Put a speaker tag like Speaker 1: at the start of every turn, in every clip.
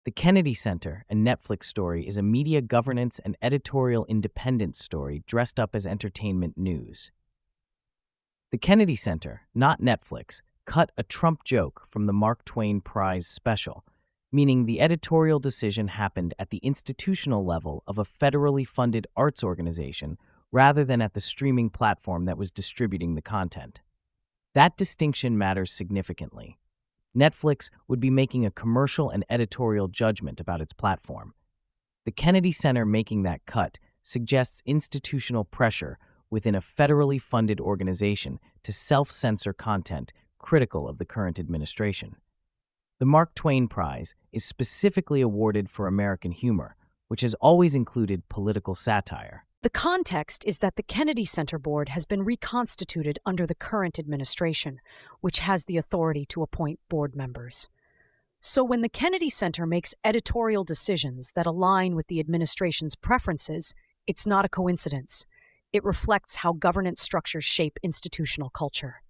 Speaker 1: The Kennedy Center, a Netflix story, is a media governance and editorial independence story dressed up as entertainment news. The Kennedy Center, not Netflix, cut a Trump joke from the Mark Twain Prize special, meaning the editorial decision happened at the institutional level of a federally funded arts organization rather than at the streaming platform that was distributing the content. That distinction matters significantly. Netflix would be making a commercial and editorial judgment about its platform. The Kennedy Center making that cut suggests institutional pressure within a federally funded organization to self-censor content critical of the current administration. The Mark Twain Prize is specifically awarded for American humor, which has always included political satire.
Speaker 2: The context is that the Kennedy Center Board has been reconstituted under the current administration, which has the authority to appoint board members. So when the Kennedy Center makes editorial decisions that align with the administration's preferences, it's not a coincidence. It reflects how governance structures shape institutional culture.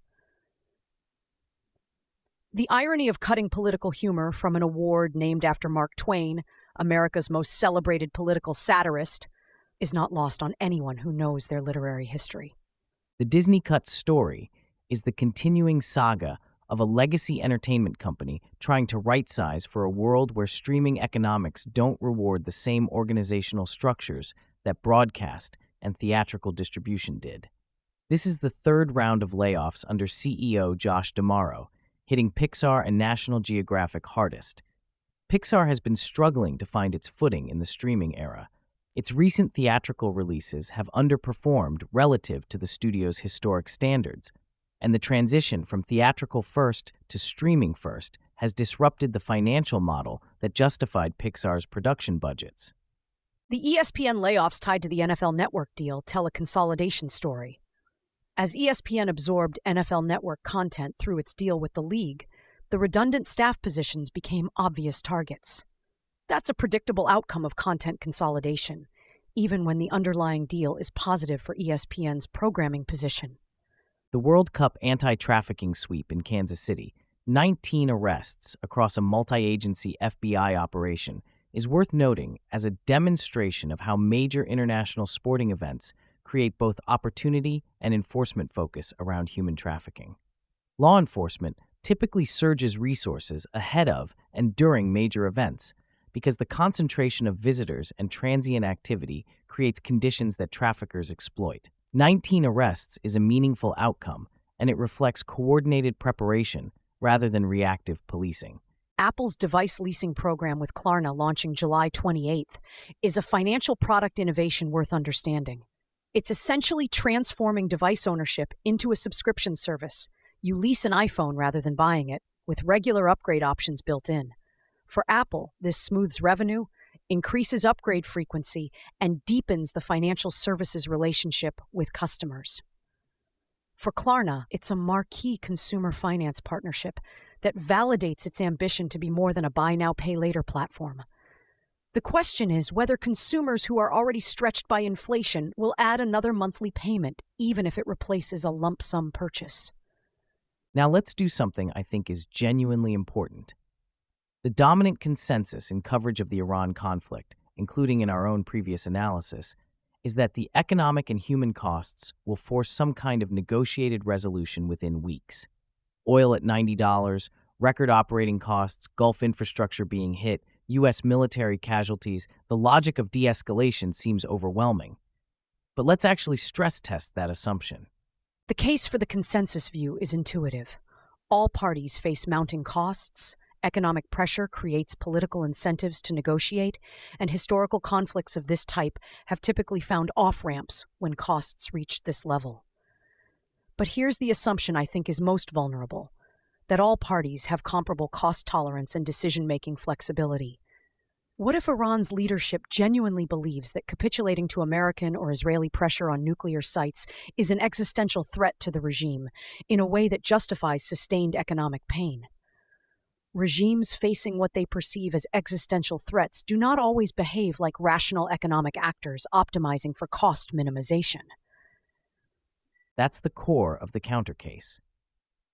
Speaker 2: The irony of cutting political humor from an award named after Mark Twain, America's most celebrated political satirist, is not lost on anyone who knows their literary history.
Speaker 1: The Disney Cut story is the continuing saga of a legacy entertainment company trying to right-size for a world where streaming economics don't reward the same organizational structures that broadcast and theatrical distribution did. This is the third round of layoffs under CEO Josh D'Amaro, hitting Pixar and National Geographic hardest. Pixar has been struggling to find its footing in the streaming era. Its recent theatrical releases have underperformed relative to the studio's historic standards, and the transition from theatrical first to streaming first has disrupted the financial model that justified Pixar's production budgets.
Speaker 2: The ESPN layoffs tied to the NFL Network deal tell a consolidation story. As ESPN absorbed NFL Network content through its deal with the league, the redundant staff positions became obvious targets. That's a predictable outcome of content consolidation, even when the underlying deal is positive for ESPN's programming position.
Speaker 1: The World Cup anti-trafficking sweep in Kansas City, 19 arrests across a multi-agency FBI operation, is worth noting as a demonstration of how major international sporting events create both opportunity and enforcement focus around human trafficking. Law enforcement typically surges resources ahead of and during major events because the concentration of visitors and transient activity creates conditions that traffickers exploit. 19 arrests is a meaningful outcome, and it reflects coordinated preparation rather than reactive policing.
Speaker 2: Apple's device leasing program with Klarna launching July 28th is a financial product innovation worth understanding. It's essentially transforming device ownership into a subscription service. You lease an iPhone rather than buying it, with regular upgrade options built in. For Apple, this smooths revenue, increases upgrade frequency, and deepens the financial services relationship with customers. For Klarna, it's a marquee consumer finance partnership that validates its ambition to be more than a buy now, pay later platform. The question is whether consumers who are already stretched by inflation will add another monthly payment, even if it replaces a lump sum purchase.
Speaker 1: Now let's do something I think is genuinely important. The dominant consensus in coverage of the Iran conflict, including in our own previous analysis, is that the economic and human costs will force some kind of negotiated resolution within weeks. Oil at $90, record operating costs, Gulf infrastructure being hit, U.S. military casualties, the logic of de-escalation seems overwhelming. But let's actually stress test that assumption.
Speaker 2: The case for the consensus view is intuitive. All parties face mounting costs, economic pressure creates political incentives to negotiate, and historical conflicts of this type have typically found off-ramps when costs reach this level. But here's the assumption I think is most vulnerable, that all parties have comparable cost tolerance and decision-making flexibility. What if Iran's leadership genuinely believes that capitulating to American or Israeli pressure on nuclear sites is an existential threat to the regime in a way that justifies sustained economic pain? Regimes facing what they perceive as existential threats do not always behave like rational economic actors optimizing for cost minimization.
Speaker 1: That's the core of the counter case.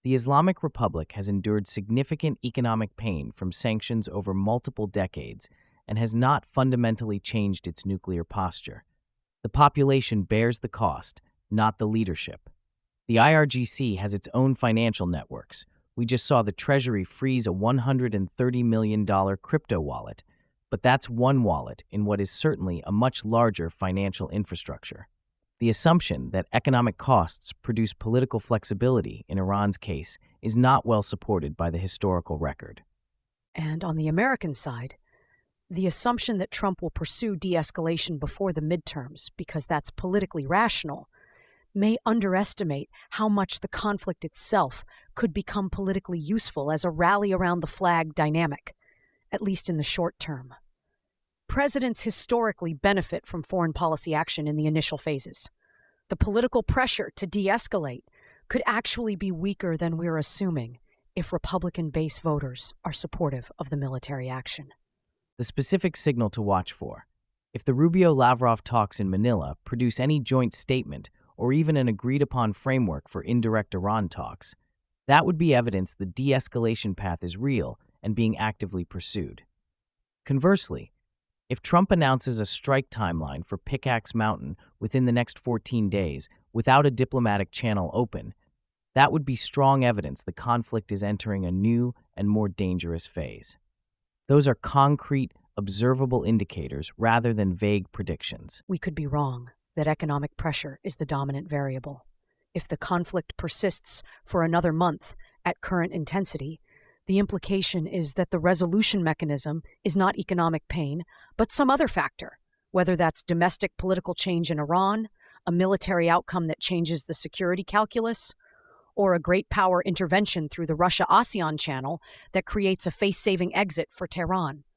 Speaker 1: The Islamic Republic has endured significant economic pain from sanctions over multiple decades and has not fundamentally changed its nuclear posture. The population bears the cost, not the leadership. The IRGC has its own financial networks. We just saw the Treasury freeze a $130 million crypto wallet, but that's one wallet in what is certainly a much larger financial infrastructure. The assumption that economic costs produce political flexibility in Iran's case is not well supported by the historical record.
Speaker 2: And on the American side, the assumption that Trump will pursue de-escalation before the midterms because that's politically rational may underestimate how much the conflict itself could become politically useful as a rally around the flag dynamic, at least in the short term. Presidents historically benefit from foreign policy action in the initial phases. The political pressure to de-escalate could actually be weaker than we're assuming if Republican base voters are supportive of the military action.
Speaker 1: The specific signal to watch for: if the Rubio-Lavrov talks in Manila produce any joint statement or even an agreed-upon framework for indirect Iran talks, that would be evidence the de-escalation path is real and being actively pursued. Conversely, if Trump announces a strike timeline for Pickaxe Mountain within the next 14 days without a diplomatic channel open, that would be strong evidence the conflict is entering a new and more dangerous phase. Those are concrete, observable indicators rather than vague predictions.
Speaker 2: We could be wrong that economic pressure is the dominant variable. If the conflict persists for another month at current intensity, the implication is that the resolution mechanism is not economic pain, but some other factor, whether that's domestic political change in Iran, a military outcome that changes the security calculus, or a great power intervention through the Russia-ASEAN channel that creates a face-saving exit for Tehran.